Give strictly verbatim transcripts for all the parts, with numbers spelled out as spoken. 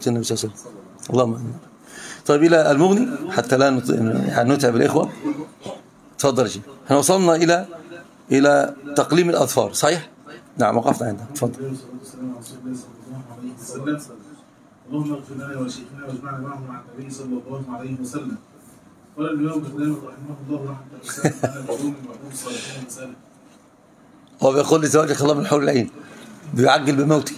النبي صلى الله عليه وسلم. اللهم امين. طيب الى المغني حتى لا يعني نتعب الاخوه. اتفضل يا شيخ. احنا وصلنا الى الى تقليم الاظفار، صحيح؟ نعم وقفنا عندها. اتفضل. اللهم اغفر لنا ولشيخنا واجمعنا معهم مع النبي صلى الله عليه وسلم. قال الامام ابن قدامه رحمه الله رحمه واسعه ان العلوم وعلوم الصالحين مساله. هو بيقول لي زواجك الله من حول العين، بيعجل بموتي.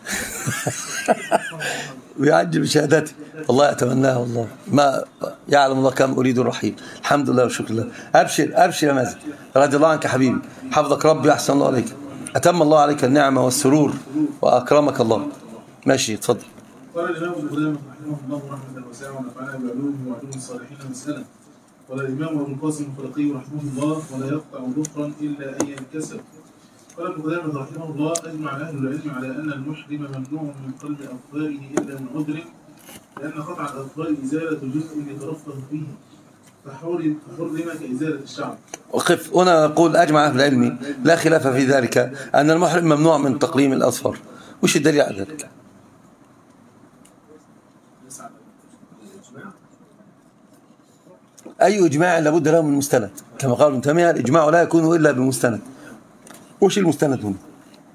بيعجل بشهادتي، والله اتمناها والله، ما يعلم الله كم اريد الرحيم. الحمد لله والشكر لله. ابشر ابشر يا مازن، رضي الله عنك حبيبي، حفظك ربي، احسن الله عليك، اتم الله عليك النعمه والسرور واكرمك الله. ماشي اتفضل. قال الامام ابن قدامه رحمه الله رحمه واسعه ونفعنا بعلومه وعلوم الصالحين مساله. قال الامام ابو القاسم الخلقي رحمه الله ولا يقطع ظفرا الا ان ينكسر. قال ابن قدامه رحمه الله اجمع اهل العلم على ان المحرم ممنوع من قلب اظفاره الا من عذر، لان قطع الاظفار ازاله جزء يترفه فيه فحرم كازاله الشعر. وقف هنا نقول اجمع اهل العلم لا خلاف في ذلك ان المحرم ممنوع من تقليم الاظفار. وش الدليل على ذلك؟ أي إجماع لابد له من مستند، كما قال ابن تيمية الإجماع لا يكون إلا بمستند. وش المستند هنا؟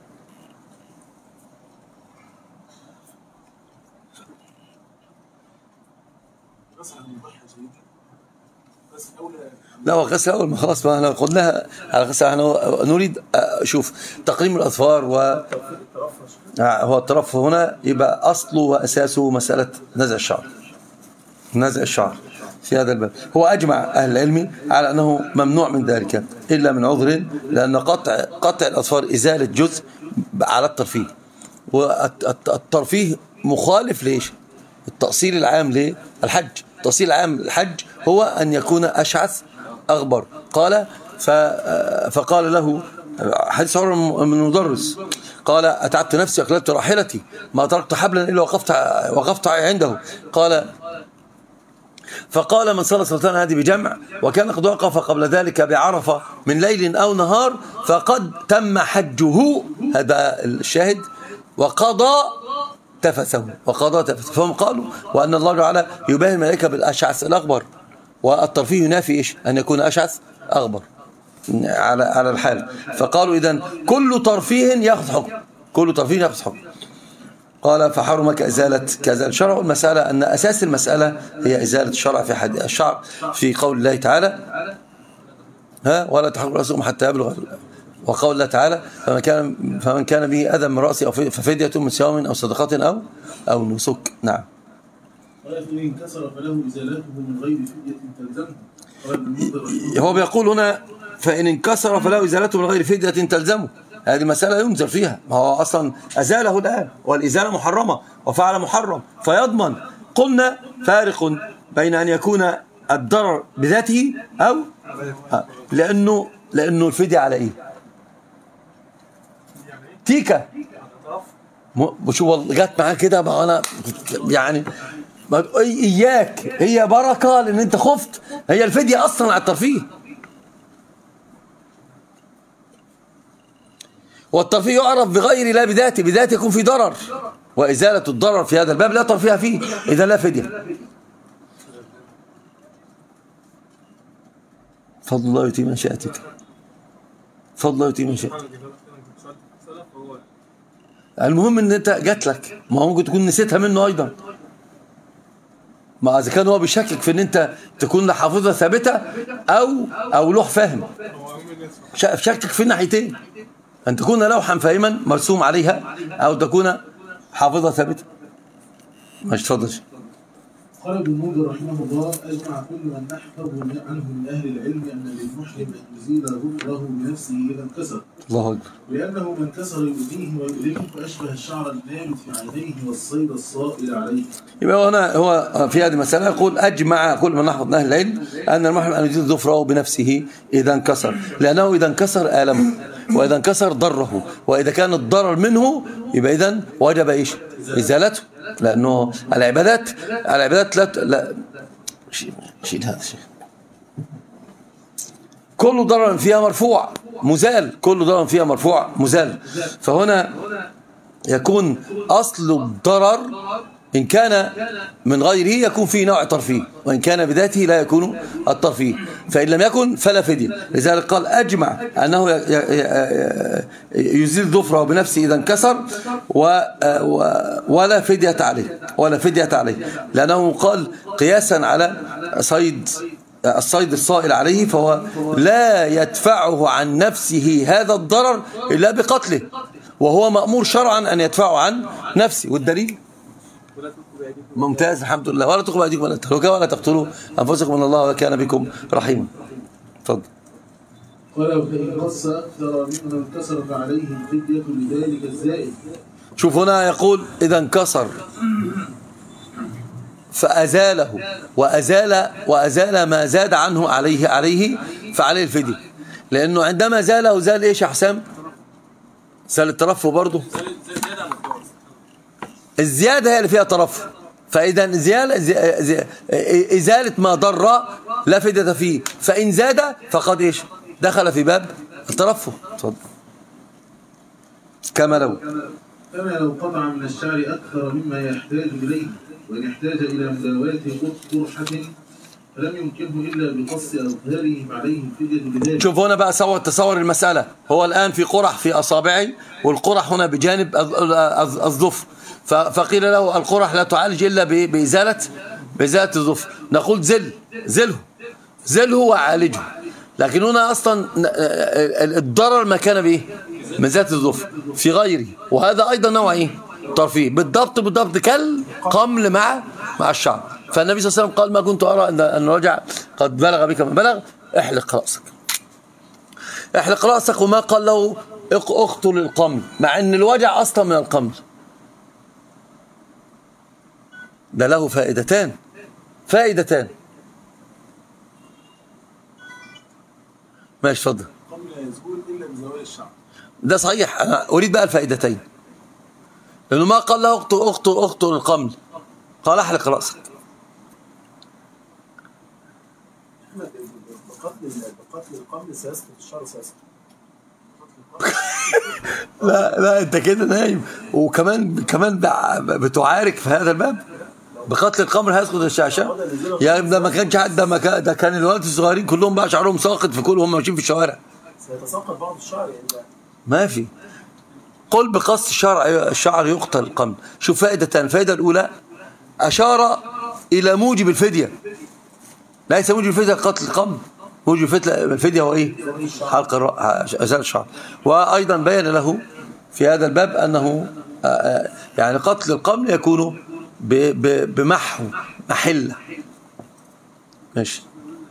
لا هو غسل أول ما خلاص ما احنا قلناها على غسل. احنا نريد شوف تقليم الأظفار و هو الترفه هنا يبقى أصله وأساسه مسألة نزع الشعر. نزع الشعر في هذا الباب هو أجمع أهل العلم على أنه ممنوع من ذلك إلا من عذر، لأن قطع قطع الأظفار إزالة جزء على الترفيه، والترفيه مخالف ليش؟ التأصيل العام للحج. التأصيل العام للحج هو أن يكون أشعث أغبر. قال فقال له حديث عمر من المدرس قال أتعبت نفسي أقللت راحلتي ما تركت حبلا إلا وقفت وقفت عنده. قال فقال من صلى صلاتان هذه بجمع وكان قد وقف قبل ذلك بعرفة من ليل أو نهار فقد تم حجه. هذا الشاهد. وقضى تفثه وقضى تفثه. فهم قالوا وأن الله تعالى يباهي الملائكة بالأشعث الأغبر، والترفيه ينافي إيش؟ أن يكون أشعث أغبر على على الحال. فقالوا إذن كل ترفيه يأخذ حكم، كل ترفيه يأخذ حكم. قال فحرم كإزالة كإزالة الشرع. والمسألة أن أساس المسألة هي إزالة الشرع في حد الشعر في قول الله تعالى ها ولا تحرق رأسهم حتى يبلغ. وقول الله تعالى فمن كان فمن كان به أذى من رأسه ففدية من صيام أو صدقة أو أو نسك. نعم. قال إن كسر فله إزالته من غير فدية تلزمه. هو بيقول هنا فإن انكسر فله إزالته من غير فدية تلزمه. هذه مسألة ينظر فيها، ما هو أصلا أزاله الآن والإزالة محرمة وفعل محرم فيضمن. قلنا فارق بين أن يكون الضرر بذاته أو لأنه لأنه الفدية على إيه؟ تيكا شو جت معاه كده ما أنا يعني إياك هي بركة لأن أنت خفت. هي الفدية أصلا على الترفيه، والترفيه يعرف بغير لا بذاته. بذاته يكون في ضرر، وإزالة الضرر في هذا الباب لا ترفيه فيه إذا لا فدية. فضل الله يؤتي من شاءتك، فضل الله يؤتي من شاءتك. المهم ان انت جات لك، ما هو ممكن تكون نسيتها منه ايضا. ما اذا كان هو بيشكك في ان انت تكون له حافظه ثابته او او له فهم، شكك في الناحيتين، أن تكون لوحا فاهما مرسوم عليها أو تكون حافظة ثابتة. ماشي تفضل. قال ابن المنذر رحمه الله أجمع كل من نحفظ عنه من أهل العلم أن للمحرم أن يزيل ظفره بنفسه إذا انكسر. الله أكبر. لأنه من كسر يؤذيه ويؤلمه فأشبه الشعر النابت في عينيه والصيد الصائل عليه. يبقى هنا هو في هذه المسألة يقول أجمع كل من نحفظ من أهل العلم أن المحرم أن يزيل ظفره بنفسه إذا انكسر، لأنه إذا انكسر آلمه، وإذا انكسر ضره، وإذا كان الضرر منه يبقى إذن وجب إيش؟ إزالته. لأنه العبادات العبادات لا لا شيء شيء هذا الشيء كل ضرر فيها مرفوع مزال، كل ضرر فيها مرفوع مزال. فهنا يكون أصل الضرر إن كان من غيره يكون فيه نوع ترفيه، وإن كان بذاته لا يكون الترفيه، فإن لم يكن فلا فدية. لذلك قال أجمع أنه يزيل ظفره بنفسه إذا انكسر ولا فدية عليه، ولا فدية عليه، لأنه قال قياسا على صيد الصيد الصائل عليه، فهو لا يدفعه عن نفسه هذا الضرر إلا بقتله، وهو مأمور شرعا أن يدفعه عن نفسه. والدليل ممتاز الحمد لله. ولا تقبل أيديكم ولا تهلكوا ولا تقتلوا أنفسكم إن الله كان بكم رحيما. تفضل. ولو فإن قص أكثر مما انكسرت عليه الفدية لذلك الزائد. شوف هنا يقول إذا انكسر فأزاله وأزال وأزال ما زاد عنه عليه عليه فعليه الفدية، لأنه عندما زاله زال إيش يا حسام؟ زال الترفه برضه. الزيادة هي اللي فيها ترفه، فإذا إزالة ما ضر لا فدية فيه، فإن زاد فقد إيش؟ دخل في باب الترفه. اتفضل. كما لو كما لو قطع من الشعر أكثر مما يحتاج إليه، وإن احتاج إلى مداواة قرحة فلم يمكنه إلا بقص أظهاره عليه الفدية بذلك. شوف هنا بقى صور تصور المسألة، هو الآن في قرح في أصابعي، والقرح هنا بجانب الظفر، فقيل له القرح لا تعالج إلا بإزالة بإزالة الظفر، نقول زل زله زله وعالجه، لكن هنا أصلا الضرر ما كان بإيه؟ مزات الظفر في غيره، وهذا أيضا نوع إيه؟ ترفيه بالضبط بالضبط كالقمل مع مع الشعر. فالنبي صلى الله عليه وسلم قال ما كنت أرى أن أن الرجع قد بلغ بك ما بلغ، احلق رأسك احلق رأسك، وما قال له اقتل القمل، مع أن الوجع أصلا من القمل. ده له فائدتان فائدتان ماشي اتفضل. القمل لا يزول إلا بزوال الشعر. ده صحيح، أنا أريد بقى الفائدتين، لأنه ما قال له اقتل اقتل اقتل القمل، قال احلق رأسك. بقتل القمل سيسقط الشعر سيسقط. لا لا انت كده نايم، وكمان كمان بتعارك في هذا الباب. بقتل القمل هيسقط الشعشاء يا ده ما كانش حد، ده ما كان ده كان الولاد الصغيرين كلهم بقى شعرهم ساقط في كل هم ماشيين في الشوارع. سيتساقط بعض الشعر يعني. ما في قل بقص الشعر الشعر يقتل القمل. شوف فائدتان، الفائده الاولى اشار الى موجب الفديه، ليس موجب الفديه قتل القمل، موجب الفديه هو ايه؟ حلق ازاله الشعر. وايضا بين له في هذا الباب انه يعني قتل القمل يكون بمحو محله. ماشي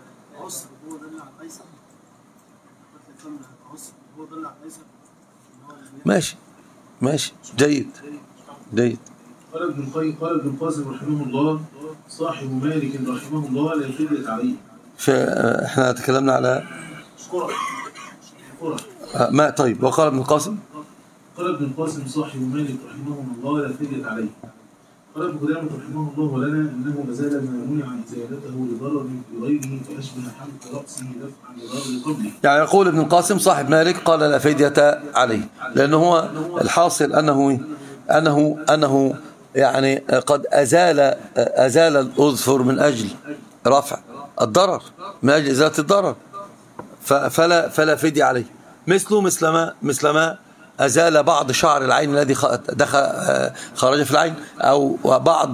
ماشي ماشي جيد جيد. قال ابن القيم قال ابن القاسم رحمه الله صاحب مالك رحمه الله لا فدية عليه. احنا تكلمنا على قرح قرح ما طيب. وقال ابن القاسم قال ابن القاسم صاحب مالك رحمه الله لا فدية عليه. قال ابن قدامة رحمه الله لنا انه مازال ما منع ازالته لضرر بغيره فاشبه حلق راسه دفعا لضرر قبله. يعني يقول ابن القاسم صاحب مالك قال لا فدية عليه، لانه هو الحاصل انه انه انه يعني قد ازال ازال الاظفر من اجل رفع الضرر، من اجل ازاله الضرر، فلا فلا فدية عليه. مثله مثل ما مثل ما أزال بعض شعر العين الذي دخل خرج في العين، أو بعض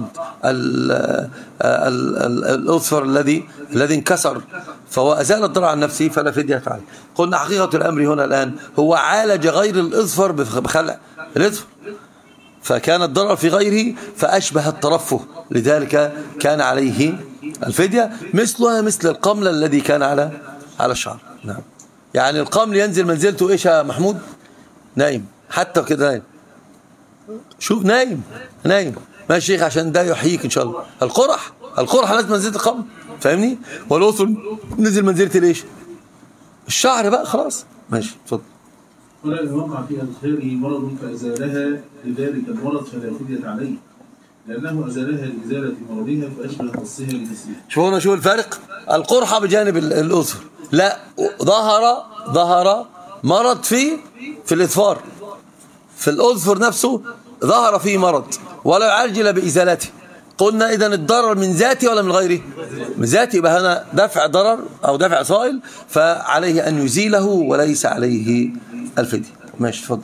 الأظفر الذي الذي انكسر، فهو أزال الضرر عن نفسه فلا فدية عليه. قلنا حقيقة الأمر هنا الآن هو عالج غير الأظفر بخلع الأظفر، فكان الضرر في غيره فأشبه الترفه، لذلك كان عليه الفدية، مثلها مثل القمل الذي كان على على الشعر. نعم، يعني القمل ينزل منزلته إيش يا محمود؟ نايم، حتى كده نايم. شوف نايم نايم ماشي شيخ، عشان ده يحييك ان شاء الله. القرح القرح لازم منزله القمل، فاهمني؟ والاصل نزل منزله ليش؟ الشعر بقى خلاص. ماشي اتفضل. ولا ان وقع في اظهاره مرض فازالها لذلك المرض فلا فدية عليه، لانه ازالها لازاله مرضها فاشبه قصها لكسرها. شوف هنا شوف الفارق، القرحه بجانب الاظفر، لا ظهر ظهر مرض في في الإظفار، في الأظفر نفسه ظهر فيه مرض ولا يعالج إلا بإزالته. قلنا إذن الضرر من ذاته ولا من غيره؟ من ذاته، يبقى هنا دفع ضرر أو دفع صائل فعليه أن يزيله وليس عليه الفدية. ماشي اتفضل.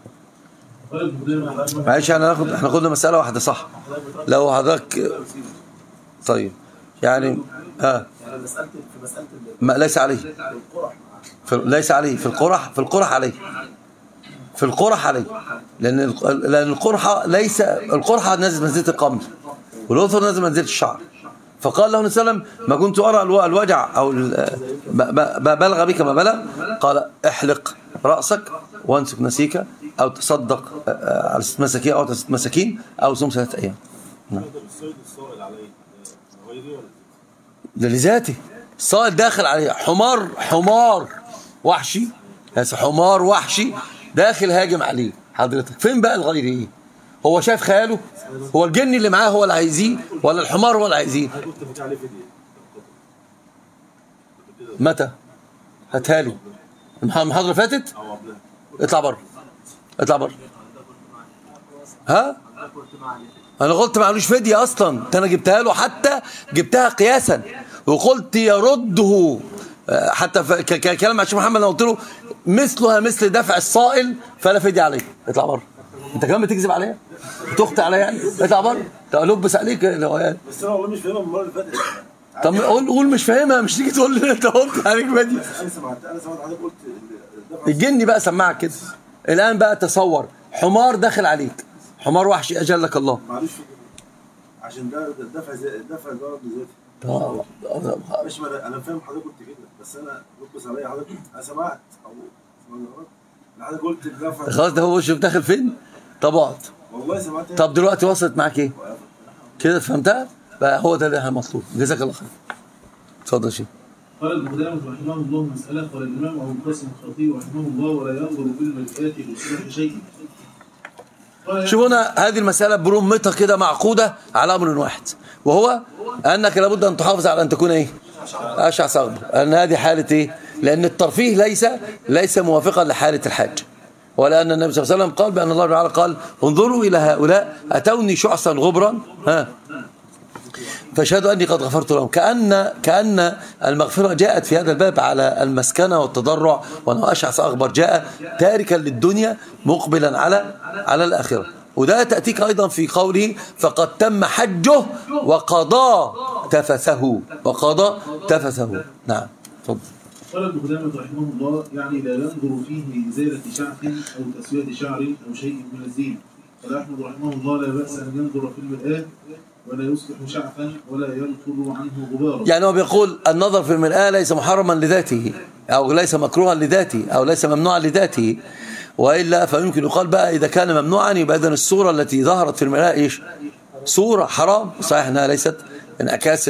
معلش احنا ناخد احنا خدنا مسألة واحدة صح؟ لو حضرتك طيب يعني ها يعني مسألة في مسألة ما ليس عليه في ليس عليه في القرح في القرح عليه في القرح عليه لأن لأن القرحة ليس القرحة نازل منزلة القمل والأثر نازل منزلة الشعر. فقال له النبي صلى الله عليه وسلم: ما كنت أرى الوجع أو ما بلغ بك ما بلغ، قال: احلق رأسك وانسك نسيك أو تصدق على ست مساكين أو ست مساكين أو صوم ثلاثة أيام. نعم. ده لذاته الصائل داخل عليه حمار حمار وحشي حمار وحشي داخل هاجم عليه. حضرتك فين بقى الغير ايه؟ هو شايف خياله؟ هو الجن اللي معاه هو اللي عايزيه ولا الحمار هو اللي عايزيه؟ متى؟ هاتها لي المحاضرة فاتت؟ اطلع بره اطلع بره. ها؟ انا قلت معلوش فدية اصلا، انا جبتها له حتى جبتها قياسا وقلت يرده حتى كلام مع الشيخ محمد. انا قلت له مثلها مثل دفع الصائل فلا فدية عليه. اطلع بره. انت كمان بتكذب عليا؟ بتخطئ عليا يعني؟ اطلع بره. تلبس عليك يعني. بس انا والله مش فاهمها من المره اللي فاتت. طب قول قول مش فاهمها، مش تيجي تقول لي انت قلت عليك فدية. انا سمعت انا سمعت حضرتك قلت الجني بقى سمعك كده. الان بقى تصور حمار داخل عليك، حمار وحشي اجلك الله. معلش عشان ده الدفع الدفع ضرب ذاتي. مش انا فاهم حضرتك قلت كده، بس انا بص عليا حضرتك انا سمعت او سمعت حضرتك قلت الدفع خلاص. ده هو شوف داخل فين. طب اقعد. والله سمعت. طب دلوقتي وصلت معاك ايه كده؟ فهمتها بقى؟ هو ده اللي احنا مطلوب. جزاك الله خير. اتفضل يا شيخ. قال ابن قدامة رحمه الله مسألة. قال الإمام أبو القاسم الخطيب رحمه الله: ولا ينظر بالملكات لصلاح شيء. شوفوا هنا هذه المسألة برمتها كده معقودة على أمر واحد، وهو أنك لابد أن تحافظ على أن تكون إيه؟ أشعث أغبر. أن هذه حالة إيه؟ لأن الترفيه ليس ليس موافقا لحالة الحاج، ولأن النبي صلى الله عليه وسلم قال بأن الله تعالى قال: انظروا إلى هؤلاء أتوني شعثا غبرا ها فاشهدوا أني قد غفرت لهم. كأن كأن المغفرة جاءت في هذا الباب على المسكنة والتضرع، وأنه أشعث أغبر جاء تاركا للدنيا مقبلا على على الآخرة. وده تأتيك أيضا في قوله: فقد تم حجه وقضى تفثه وقضى تفثه. نعم تفضل. قال ابن قدامة رحمه الله: يعني لا ينظر فيه لإزالة شعث أو تسوية شعر أو شيء من الزين. قال أحمد رحمه الله: لا بأس أن ينظر في المرآة ولا يصلح شعثا ولا ينفض عنه غبارا. يعني هو بيقول النظر في المرآة ليس محرما لذاته أو ليس مكروها لذاته أو ليس ممنوعا لذاته، وإلا فيمكن يقال بقى إذا كان ممنوعا يبقى إذن الصورة التي ظهرت في المرآة إيش؟ صورة حرام. صحيح أنها ليست انعكاس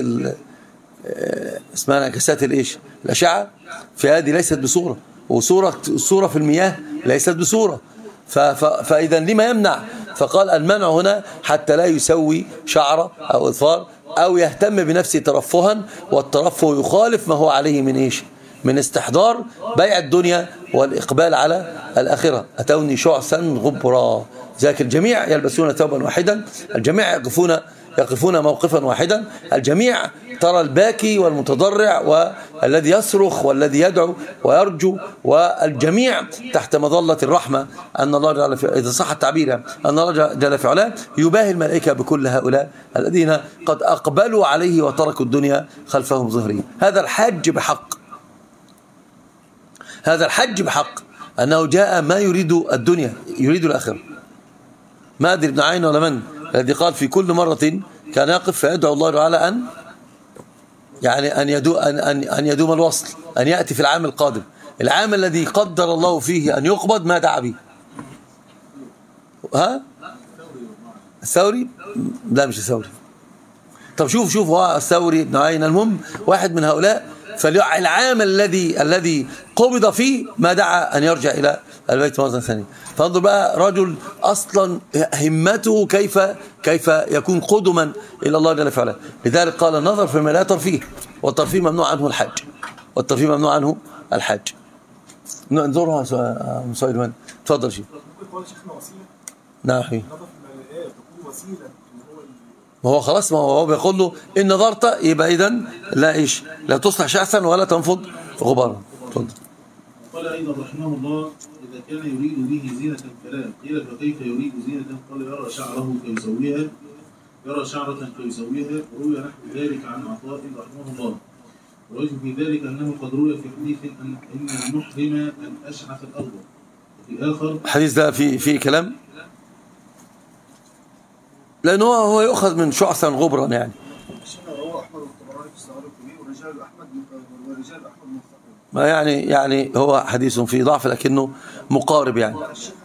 اسمها انعكاسات الإيش؟ الأشعة، في هذه ليست بصورة، وصورة الصورة في المياه ليست بصورة. فإذا لما يمنع؟ فقال المنع هنا حتى لا يسوي شعره أو إظفار أو يهتم بنفسه ترفها، والترفه يخالف ما هو عليه من إيش؟ من استحضار بيع الدنيا والإقبال على الآخرة. أتوني شعثا غبرا. ذاك الجميع يلبسون ثوبا واحدا، الجميع يقفون يقفون موقفا واحدا، الجميع ترى الباكي والمتضرع والذي يصرخ والذي يدعو ويرجو، والجميع تحت مظلة الرحمة. أن الله جل في إذا صح التعبير أن الله جل في علاه يباهي الملائكة بكل هؤلاء الذين قد أقبلوا عليه وتركوا الدنيا خلفهم ظهرين. هذا الحج بحق، هذا الحج بحق أنه جاء ما يريد الدنيا يريد الآخرة. ما أدري ابن عين ولا من الذي قال في كل مرة كان يقف فيدعو الله تعالى أن يعني أن يدوم أن أن أن يدوم الوصل، أن يأتي في العام القادم، العام الذي قدر الله فيه أن يقبض ما دعا به. ها؟ الثوري؟ لا مش الثوري. طب شوف شوف هو الثوري ابن عين المهم واحد من هؤلاء، فالعام الذي الذي قبض فيه ما دعا أن يرجع إلى البيت مرة ثانية. فانظر بقى رجل أصلا همته كيف كيف يكون قدما إلى الله جل وعلا. لذلك قال النظر في المرآة ترفيه، والترفيه ممنوع عنه الحج، والترفيه ممنوع عنه الحج. ننظرها مسايد. تفضل شيخ. نعم. ما هو خلاص، ما هو بيقول له إن نظرت يبقى إذن لا إيش، لا تصلح شعثا ولا تنفض غبارا. اتفضل. قال أيضا رحمه الله: إذا كان يريد به زينة الكلام قيل فكيف يريد زينة؟ قال: يرى شعره كيسويها يرى شعرة كيسويها. وروي نحو ذلك عن عطاء رحمه الله. ووجه في ذلك أنه قد روي في حديث أن إن المحرم أن أشعث الأرض. وفي آخر الحديث ده في في كلام، لأنه هو يؤخذ من شعثا غبرا يعني. رواه أحمد والطبراني في الصغير الكبير ورجال أحمد ورجال أحمد موثقون. ما يعني يعني هو حديث فيه ضعف لكنه مقارب يعني.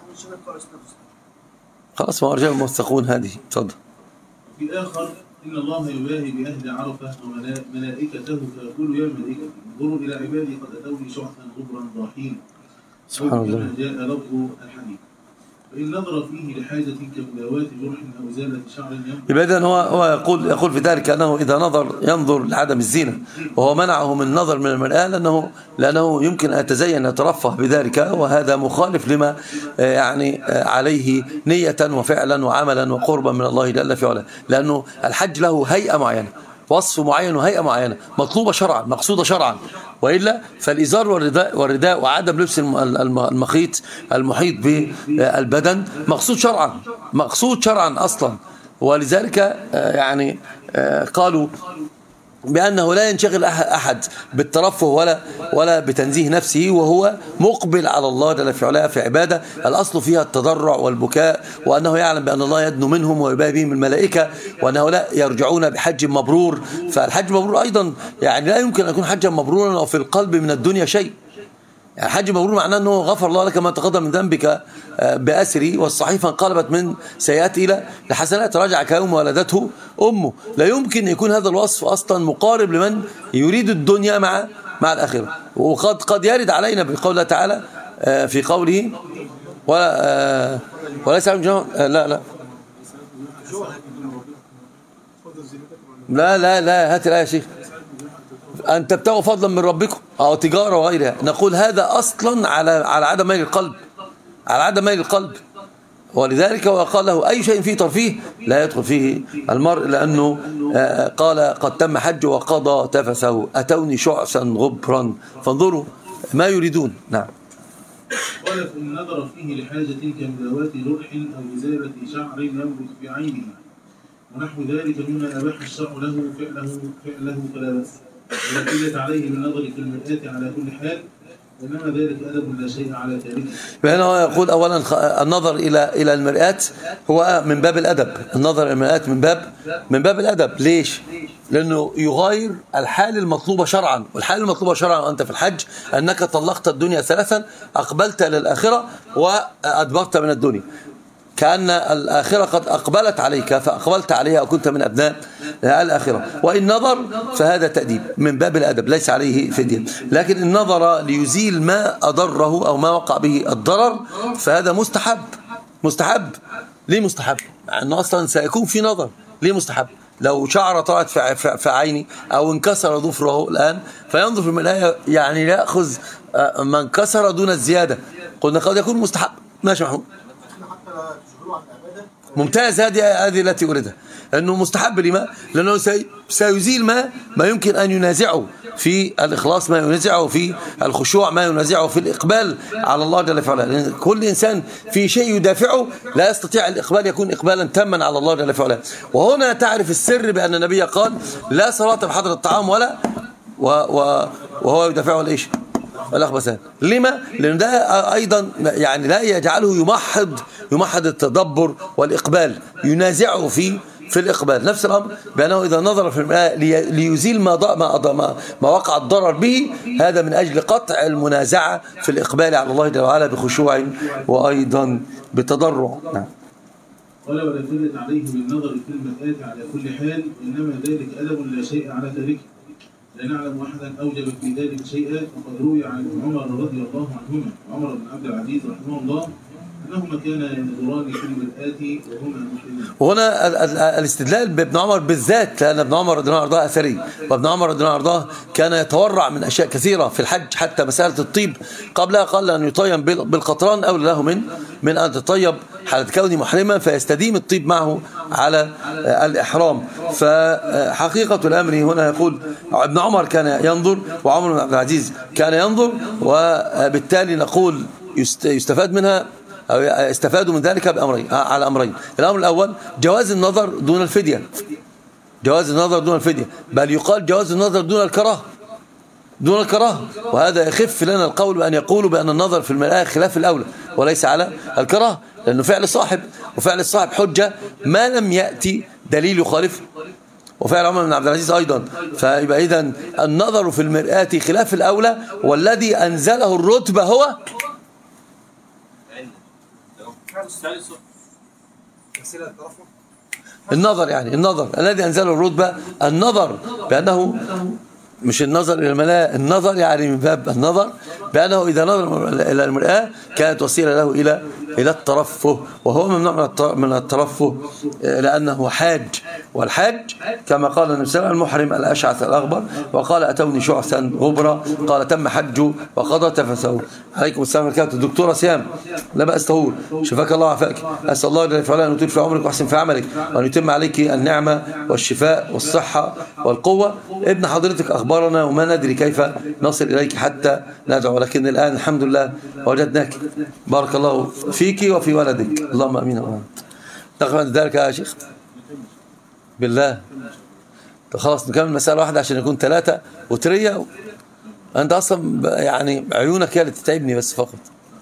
خلاص، ما رجال موثقون هذه. اتفضل. في آخر: إن الله يباهي بأهل عرفة وملائكته فيقول: يا ملائكتي انظروا إلى عبادي قد أتوني شعثا غبرا ضاحين. سبحان الله. كما جاء لفظ الحديث. فإن نظر فيه لحاجة كمداواة جرح أو إزالة شعر ينبغي. يبقى إذن هو هو يقول يقول في ذلك أنه إذا نظر ينظر لعدم الزينة، وهو منعه من النظر من المرآة لأنه لأنه يمكن أن يتزين يترفه بذلك، وهذا مخالف لما يعني عليه نية وفعلا وعملا وقربا من الله جل في علاه، لأنه الحج له هيئة معينة، وصف معين وهيئة معينة مطلوبة شرعا مقصودة شرعا، وإلا فالإزار والرداء, والرداء وعدم لبس المخيط المحيط بالبدن مقصود شرعا مقصود شرعا أصلا. ولذلك يعني قالوا بأنه لا ينشغل أحد بالترفه ولا ولا بتنزيه نفسه وهو مقبل على الله جل في علاه في عبادة الأصل فيها التضرع والبكاء، وأنه يعلم بأن الله يدنو منهم ويباهي بهم الملائكة، وأنه لا يرجعون بحج مبرور. فالحج مبرور أيضا يعني لا يمكن أن يكون حجا مبرورا وفي القلب من الدنيا شيء. يعني حج مبرور معناه أنه غفر الله لك ما تقدم من ذنبك بأسري، والصحيفة انقلبت من سيئات إلى لحسنات، رجع كيوم ولدته أمه. لا يمكن يكون هذا الوصف أصلا مقارب لمن يريد الدنيا مع مع الآخرة. وقد قد يرد علينا بقول الله تعالى في قوله ولا وليس لا لا لا لا لا هات الآية يا شيخ. أن تبتغوا فضلا من ربكم أو تجارة وغيرها. نقول هذا أصلا على على عدم ميل القلب على عدم ميل القلب ولذلك وقال له أي شيء فيه ترفيه لا يدخل فيه المرء، لأنه قال قد تم حج وقضى تفسه أتوني شعثا غبرا فانظروا ما يريدون. نعم. قال: فإن نظر فيه لحاجة كمداواة جرح أو إزالة شعر ينبت في عينه ونحو ذلك مما أباح الشرع له فعله فعله فلا بأس، ولا حجة عليه بالنظر في المرآة على كل حال، وإنما ذلك أدب لا شيء على تاركه. فهنا يقول أولا النظر إلى إلى المرآة هو من باب الأدب. النظر إلى المرآة من باب من باب الأدب. ليش؟ لأنه يغير الحال المطلوبة شرعا، والحال المطلوبة شرعا وأنت في الحج أنك طلقت الدنيا ثلاثا، أقبلت للآخرة وأدبرت من الدنيا، كأن الآخرة قد أقبلت عليك فأقبلت عليها أو كنت من أبناء الآخرة. وإن نظر فهذا تأديب من باب الأدب ليس عليه فدية. لكن إن نظر ليزيل ما أضره أو ما وقع به الضرر فهذا مستحب. مستحب ليه مستحب؟ أنه أصلا سيكون في نظر. ليه مستحب؟ لو شعر طلعت في عيني أو انكسر ظفره الآن فينظر في المراية يعني يأخذ ما انكسر دون الزيادة، قلنا قد يكون مستحب. ماشي محمود، ممتاز. هذه هذه التي أريدها، أنه مستحب. لما؟ لأنه سيزيل ما ما يمكن أن ينازعه في الإخلاص، ما ينازعه في الخشوع، ما ينازعه في الإقبال على الله جل وعلا. لأن كل إنسان في شيء يدافعه لا يستطيع الإقبال يكون إقبالا تاما على الله جل وعلا. وهنا تعرف السر بأن النبي قال لا صلاة بحضر الطعام ولا وهو يدافعه الإيش الأخبثان. لما؟ لأن ده أيضا يعني لا يجعله يمحض يمحض التدبر والإقبال، ينازعه في في الإقبال. نفس الأمر بأنه إذا نظر في المرآة ليزيل ما ما ما, ما وقع الضرر به، هذا من أجل قطع المنازعة في الإقبال على الله جل وعلا بخشوع وأيضا بتضرع. نعم. قال: ولا تلت عليه بالنظر في المرآة على كل حال، إنما ذلك أدب لا شيء على تاركه، لا نعلم أحدا أوجب في ذلك شيئا. وقد روي عن عمر رضي الله عنهما عمر بن عبد العزيز رحمه الله انهما كانا ينظران في المرآة وهما محرمان. وهنا ال- ال- الاستدلال بابن عمر بالذات، لأن ابن عمر رضي الله عنه أرضاه أثري، وابن عمر رضي الله عنه أرضاه كان يتورع من أشياء كثيرة في الحج، حتى مسألة الطيب قبلها قال أن يطيب بال- بالقطران أولى له من من أن تطيب حالة كونه محرما، فيستديم الطيب معه على آه، الإحرام. فحقيقة الأمر هنا يقول ابن عمر كان ينظر وعمر بن عبد العزيز كان ينظر، وبالتالي نقول يست- يستفاد منها أو استفادوا من ذلك بأمرين، على أمرين. الأمر الأول جواز النظر دون الفدية، جواز النظر دون الفدية، بل يقال جواز النظر دون الكراهة، دون الكراهة، وهذا يخف لنا القول بأن يقولوا بأن النظر في المرآة خلاف الأولى وليس على الكراهة، لأنه فعل صاحب، وفعل الصاحب حجة ما لم يأتي دليل يخالف، وفعل عمر بن عبد العزيز أيضا. فيبقى إذن النظر في المرآة خلاف الأولى، والذي أنزله الرتبة هو النظر، يعني النظر الذي أنزله الرتبة، النظر بأنه مش النظر إلى الملاء، النظر يعني من باب النظر بأنه إذا نظر إلى المرآة كانت وسيلة له إلى إلى الترفه، وهو ممنوع من الترفه لأنه حاج، والحاج كما قال النبي صلى الله عليه وسلم المحرم الأشعث الأغبر، وقال أتوني شعثا غبرا، قال تم حجه وقضى تفثه. عليكم السلام ورحمة الله. دكتورة سيام لا بأس طهور، شفاك الله وعافاك، أسأل الله جل وعلا أن يطيل في عمرك ويحسن في عملك، وأن يتم عليك النعمة والشفاء والصحة والقوة. ابن حضرتك أخبارنا وما ندري كيف نصل إليك حتى ندعو، لكن الآن الحمد لله وجدناك، بارك الله فيك وفي ولدك، اللهم أمين وأمين. تقبل ذلك يا شيخ بالله؟ خلاص نكمل مسألة واحدة عشان يكون ثلاثة وترية. أنت أصلا يعني عيونك هي اللي تتعبني بس فقط.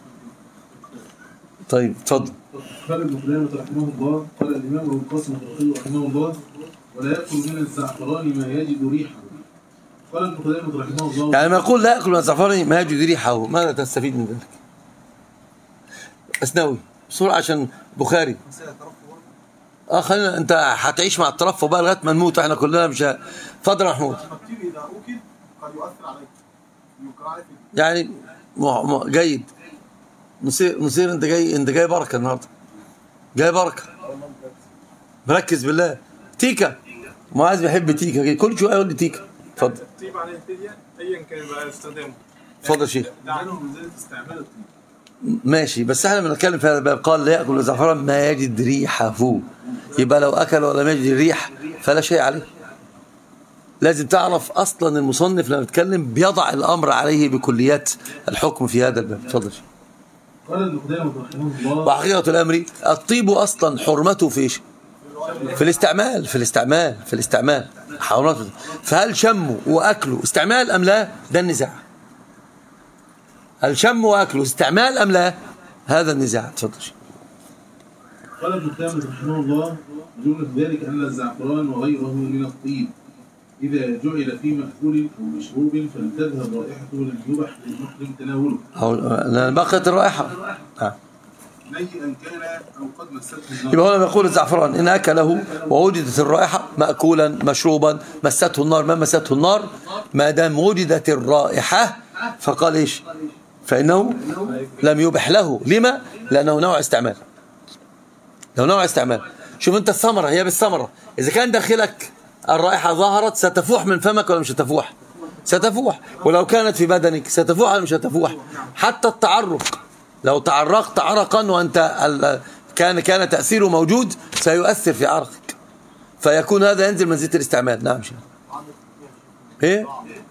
طيب تفضل. قال ابن قدامة رحمه الله، قال الإمام أبو القاسم الطحاوي رحمه الله: ولا يأكل من الزعفران ما يجد ريحه. قال ابن قدامة رحمه الله، يعني ما يقول لا يأكل من الزعفران ما يجد ريحه، ماذا تستفيد من ذلك؟ أسنوي بسرعة عشان بخاري. اه خلينا، انت هتعيش مع الترفه بقى لغايه ما نموت احنا كلنا، مش اتفضل يا محمود. يعني م... م... جيد. نصير نصير انت جاي، انت جاي بركه النهارده، جاي بركه، مركز بالله. تيكا معاذ بيحب تيكا، كل شويه يقول لي تيكا. اتفضل. الطيب عليه الفدية ايا كان بقى استخدامه. اتفضل يا شيخ. دعانهم من ذلك استعمال الطيب. ماشي، بس احنا بنتكلم في هذا الباب. قال لا يأكل الزعفران ما يجد ريحه، يبقى لو أكل ولم يجد الريح فلا شيء عليه. لازم تعرف أصلا المصنف لما يتكلم بيضع الأمر عليه بكليات الحكم في هذا الباب. اتفضل. قال ابن قدامة رحمه الله، وحقيقة الأمر الطيب أصلا حرمته في إيش؟ في الاستعمال، في الاستعمال في الاستعمال حرمته. فهل شمه وأكله استعمال أم لا؟ ده النزاع. هل شم واكله استعمال ام لا؟ هذا النزاع. تفضل. قال ابن قدامة رحمه الله: جملة ذلك ان الزعفران وغيره من الطيب اذا جعل في مأكول او مشروب فلم تذهب رائحته لم يبح للمحرم تناوله. أو بقيت الرائحة. آه. نيئا كان او قد مسته النار. يبقى هنا بيقول الزعفران ان اكله ووجدت الرائحة مأكولا مشروبا مسته النار ما مسته النار، ما دام وجدت الرائحة فقال ايش؟ فإنه لم يبح له. لما؟ لأنه نوع استعمال، لو نوع استعمال. شوف أنت الثمرة هي بالثمرة، إذا كان داخلك الرائحة ظهرت ستفوح من فمك ولا مش ستفوح؟ ستفوح. ولو كانت في بدنك ستفوح ولا مش ستفوح؟ حتى التعرق، لو تعرقت عرقا وأنت كان كان تأثيره موجود سيؤثر في عرقك، فيكون هذا ينزل منزلة الاستعمال. نعم شيء. إيه؟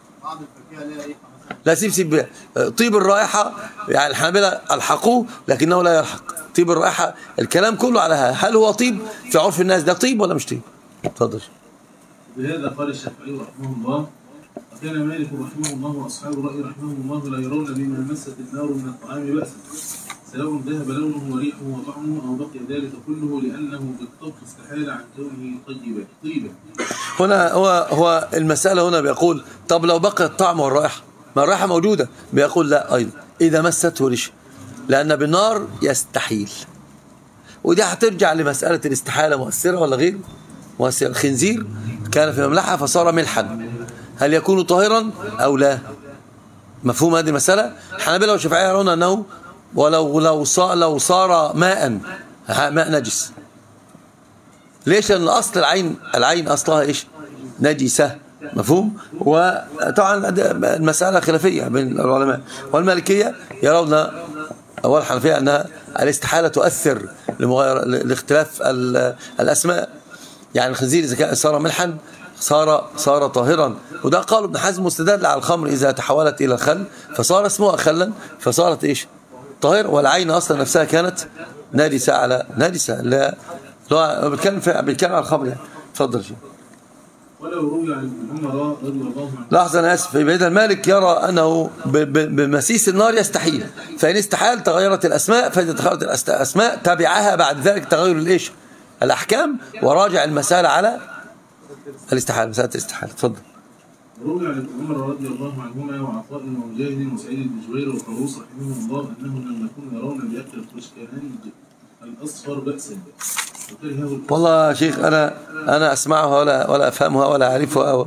لا سيب سيب طيب الرائحة، يعني الحنابلة ألحقوه لكنه لا يلحق طيب الرائحة. الكلام كله على هل هو طيب في عرف الناس، ده طيب ولا مش طيب؟ اتفضل. بهذا قال الشافعي رحمه الله: وكان مالك رحمه الله واصحاب الرأي رحمه الله لا يرون بما مست النار من الطعام بأسا، سواء ذهب لونه وريحه وطعمه او بقي ذلك كله، لأنه بالطبخ استحال عن كونه طيبا طيبا. هنا هو هو المسألة هنا بيقول طب لو بقي الطعم والرائحة، ما الرائحة موجودة، بيقول لا أيضا إذا مسته ريش، لأن بالنار يستحيل. ودي هترجع لمسألة الاستحالة مؤثرة ولا غير مؤثرة. الخنزير كان في مملحة فصار ملحا، هل يكون طاهرا أو لا؟ مفهوم هذه المسألة؟ الحنابلة والشافعية يرون أنه ولو لو صار لو صار ماء ماء نجس. ليش؟ لأن أصل العين العين أصلها إيش؟ نجسة. مفهوم؟ وطبعا المسألة خلافية بين العلماء، والمالكية يرون أول الحنفية أن الاستحالة تؤثر لمغاير لاختلاف الأسماء. يعني الخنزير إذا كان صار ملحا صار صار طاهرا، وده قال ابن حزم مستدل على الخمر إذا تحولت إلى الخل فصار اسمها خلا فصارت إيش؟ طاهر. والعين أصلا نفسها كانت نجسة على نجسة. لا لا بيتكلم بيتكلم على الخمر يعني. اتفضل شيخ. ولو روي عن ابن عمر رضي الله عنه. لحظة أنا آسف. يبقى المالك يرى أنه بمسيس النار يستحيل، فإن استحال تغيرت الأسماء، فإذا تغيرت الأسماء تبعها بعد ذلك تغير الإيش؟ الأحكام، وراجع المسألة على الاستحالة، مسألة الاستحالة. اتفضل. روي عن ابن عمر رضي الله عنهما وعطاء ومجاهد وسعيد بن جبير وطاووس رحمه الله أنهم لم يكونوا يرون بأكل الخشكاني الأصفر بأسا. والله يا شيخ أنا أنا أسمعها ولا ولا أفهمها ولا أعرفها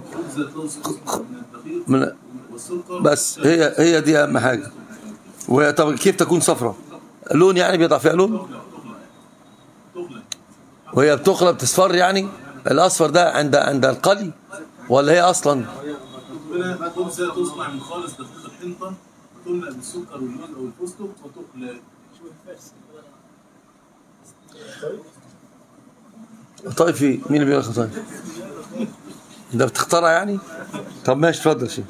من بس هي هي دي أهم حاجة. وطب كيف تكون صفرة؟ لون يعني بيضع فيها لون؟ وهي بتقلب تصفر يعني؟ الأصفر ده عند عند القلي ولا هي أصلا؟ تصنع من خالص دقيق الحنطة وتملأ بالسكر واللوز أو الفستق وتقلى. طيفي مين اللي بيقول لك طيف؟ ده بتخترع يعني؟ طب ماشي اتفضل شيء.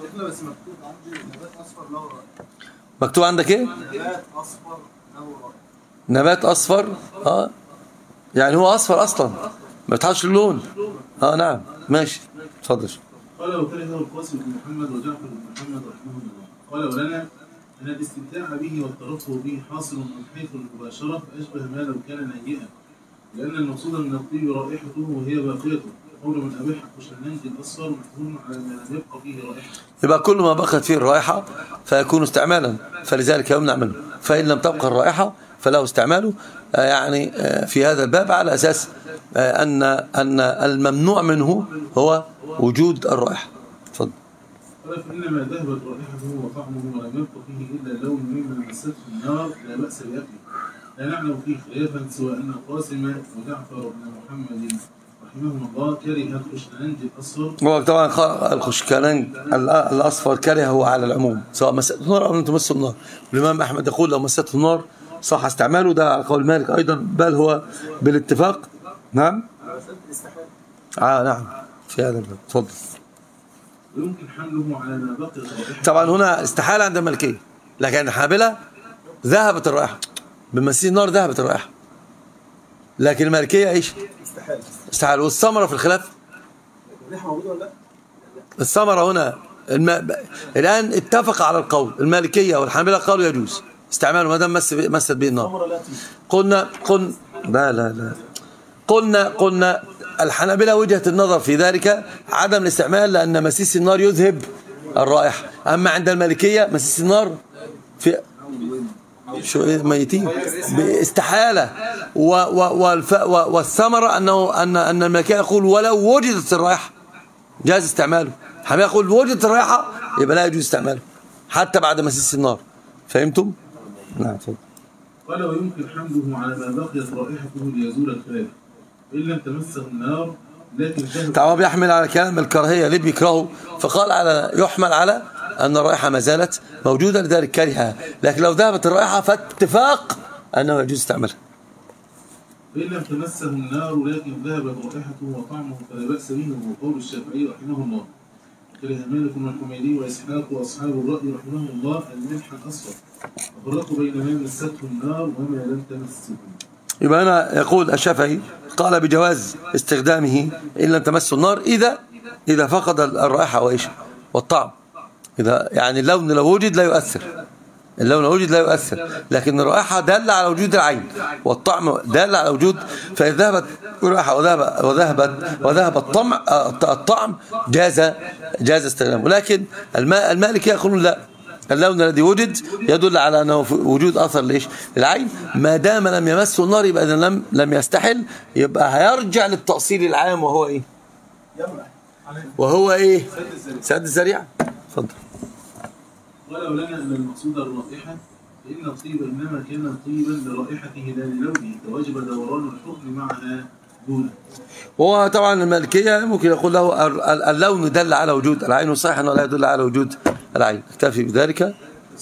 مكتوب عندك ايه؟ نبات اصفر نبات اصفر. اه يعني هو اصفر اصلا ما بتحطش اللون. اه نعم ماشي اتفضل. قال وكره القاسم بن محمد وجعفر بن محمد رحمه الله. قال ولنا ان الاستمتاع به والترفه به حاصل من حيث المباشره فاشبه ما لو كان نيئا، لأن المقصود من الطيب رائحته وهي باقيته. قول من أبيح خشنانج الأصفر محمول على ما لم يبقى فيه رائحة. يبقى كل ما بقت فيه الرائحة فيكون استعمالا، فلذلك يمنع منه. فإن لم تبقى الرائحة فله استعماله. يعني في هذا الباب على أساس أن أن الممنوع منه هو وجود الرائحة. تفضل. قال فإنما ذهبت رائحته وطعمه ولم يبقى فيه إلا لون مما مسته النار لا بأس بأكله. لا نعلم فيه خلافا سوى أن القاسم وجعفر بن محمد رحمه الله كره الخشكانج الأصفر. هو طبعا الخشكانج الأصفر كرهه على العموم سواء مسته النار أو لم تمسه النار. الإمام أحمد يقول لو مسته النار صح استعماله، ده على قول مالك أيضا، بل هو بالاتفاق. نعم آه نعم في هذا الباب. تفضل. ويمكن حمله على ما بقي. طبعا هنا استحالة عند المالكية، لكن الحنابلة ذهبت الرائحة بمسيس النار، ذهبت الرائحة. لكن المالكية ايش؟ استحالة. استحالة. والثمرة في الخلاف الريحة موجودة ولا لا؟ الثمرة هنا الم... الآن اتفق على القول المالكية والحنابلة قالوا يجوز استعماله ما دام مس مست به النار. قلنا قلنا لا لا لا قلنا قلنا الحنابلة وجهة النظر في ذلك عدم الاستعمال لأن مسيس النار يذهب الرائحة. أما عند المالكية مسيس النار في شو إيه ميتين باستحالة. والثمرة أنه أن أن المالكية يقول ولو وجدت الرائحة جاز استعماله. حماية يقول وجدت الرائحة يبقى لا يجوز استعماله حتى بعد مسيس النار. فهمتم؟ نعم. قال ويمكن حمله على ما بقيت رائحته ليزول الخلاف إن لم تمسه النار. لكن طبعا بيحمل على كلام الكراهية ليه بيكرهه، فقال على يحمل على أن الرائحة ما زالت موجودة لذلك كرهها. لكن لو ذهبت الرائحة فاتفاق أنه يجوز استعمالها. إن لم تمسه النار لكن ذهبت رائحته وطعمه فلا بأس به، وهو قول الشافعي رحمه الله. كره مالك والحميدي وإسحاق وأصحاب الرأي رحمه الله الملح الأصفر، وفرقوا بين ما مسته النار وما لم تمسه. يبقى هنا يقول الشافعي قال بجواز استخدامه إن لم تمسه النار إذا إذا فقد الرائحة وإيش والطعم. إذا يعني اللون لو وجد لا يؤثر، اللون لو وجد لا يؤثر، لكن الرائحة دالة على وجود العين والطعم دالة على وجود. فإذا ذهبت الرائحة وذهب وذهبت وذهب الطعم الطعم جاز جاز استخدامه. ولكن المالكي يقولون لا، اللون الذي وجد يدل على أنه وجود أثر ليش العين ما دام لم يمسه النار، يبقى إذا لم لم يستحل، يبقى هيرجع للتأصيل العام وهو إيه؟ وهو إيه؟ سد الذريعة. اتفضل. ولو لنا أن المقصود الرائحة فإن الطيب إنما كان طيبا لرائحته لا للونه، فوجب دوران الحكم معها دونه. وهو طبعا المالكية ممكن يقول له اللون دل على وجود العين، وصحيح أنه لا يدل على وجود العين. اكتفي بذلك